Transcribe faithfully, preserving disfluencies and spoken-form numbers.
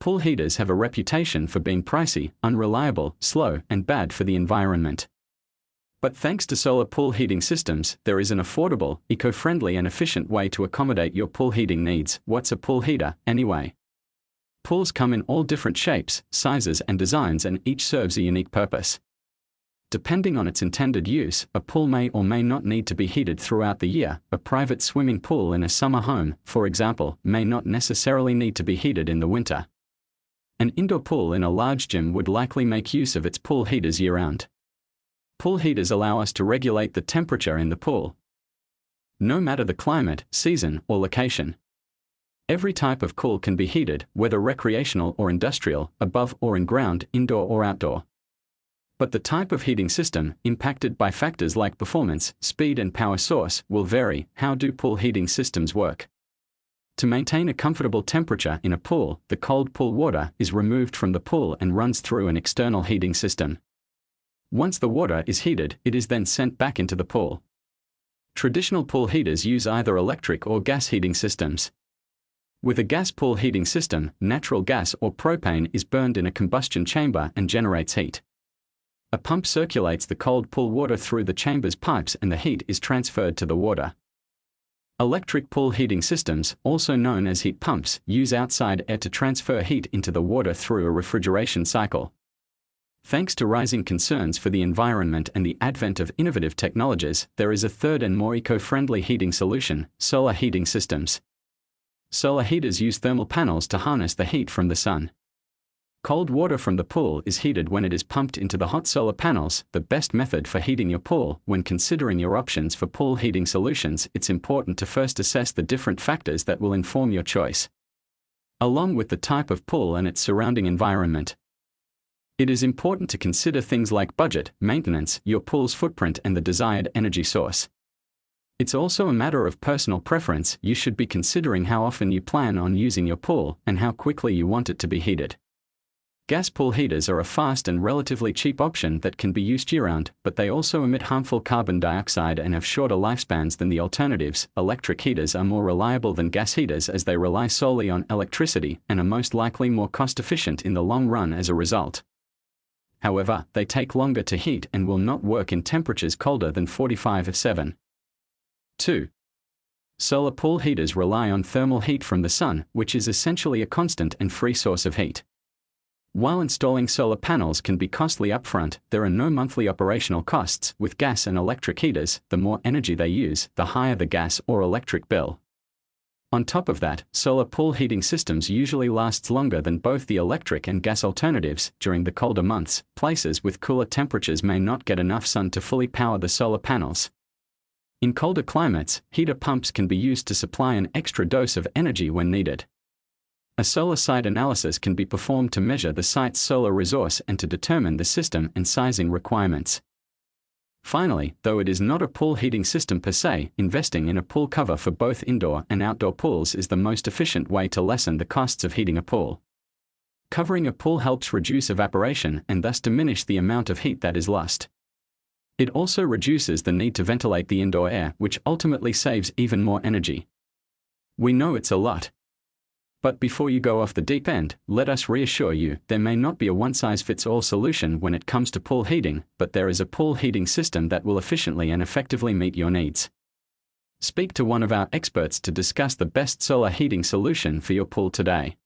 Pool heaters have a reputation for being pricey, unreliable, slow, and bad for the environment. But thanks to solar pool heating systems, there is an affordable, eco-friendly and efficient way to accommodate your pool heating needs. What's a pool heater, anyway? Pools come in all different shapes, sizes and designs, and each serves a unique purpose. Depending on its intended use, a pool may or may not need to be heated throughout the year. A private swimming pool in a summer home, for example, may not necessarily need to be heated in the winter. An indoor pool in a large gym would likely make use of its pool heaters year-round. Pool heaters allow us to regulate the temperature in the pool, no matter the climate, season, or location. Every type of pool can be heated, whether recreational or industrial, above or in ground, indoor or outdoor. But the type of heating system, impacted by factors like performance, speed and power source, will vary. How do pool heating systems work? To maintain a comfortable temperature in a pool, the cold pool water is removed from the pool and runs through an external heating system. Once the water is heated, it is then sent back into the pool. Traditional pool heaters use either electric or gas heating systems. With a gas pool heating system, natural gas or propane is burned in a combustion chamber and generates heat. A pump circulates the cold pool water through the chamber's pipes and the heat is transferred to the water. Electric pool heating systems, also known as heat pumps, use outside air to transfer heat into the water through a refrigeration cycle. Thanks to rising concerns for the environment and the advent of innovative technologies, there is a third and more eco-friendly heating solution: solar heating systems. Solar heaters use thermal panels to harness the heat from the sun. Cold water from the pool is heated when it is pumped into the hot solar panels. The best method for heating your pool. When considering your options for pool heating solutions, it's important to first assess the different factors that will inform your choice, along with the type of pool and its surrounding environment. It is important to consider things like budget, maintenance, your pool's footprint, and the desired energy source. It's also a matter of personal preference. You should be considering how often you plan on using your pool and how quickly you want it to be heated. Gas pool heaters are a fast and relatively cheap option that can be used year-round, but they also emit harmful carbon dioxide and have shorter lifespans than the alternatives. Electric heaters are more reliable than gas heaters as they rely solely on electricity and are most likely more cost-efficient in the long run as a result. However, they take longer to heat and will not work in temperatures colder than forty-five to seven. two. Solar pool heaters rely on thermal heat from the sun, which is essentially a constant and free source of heat. While installing solar panels can be costly upfront, there are no monthly operational costs. With gas and electric heaters, the more energy they use, the higher the gas or electric bill. On top of that, solar pool heating systems usually lasts longer than both the electric and gas alternatives. During the colder months, places with cooler temperatures may not get enough sun to fully power the solar panels. In colder climates, heater pumps can be used to supply an extra dose of energy when needed. A solar site analysis can be performed to measure the site's solar resource and to determine the system and sizing requirements. Finally, though it is not a pool heating system per se, investing in a pool cover for both indoor and outdoor pools is the most efficient way to lessen the costs of heating a pool. Covering a pool helps reduce evaporation and thus diminish the amount of heat that is lost. It also reduces the need to ventilate the indoor air, which ultimately saves even more energy. We know it's a lot. But before you go off the deep end, let us reassure you, there may not be a one-size-fits-all solution when it comes to pool heating, but there is a pool heating system that will efficiently and effectively meet your needs. Speak to one of our experts to discuss the best solar heating solution for your pool today.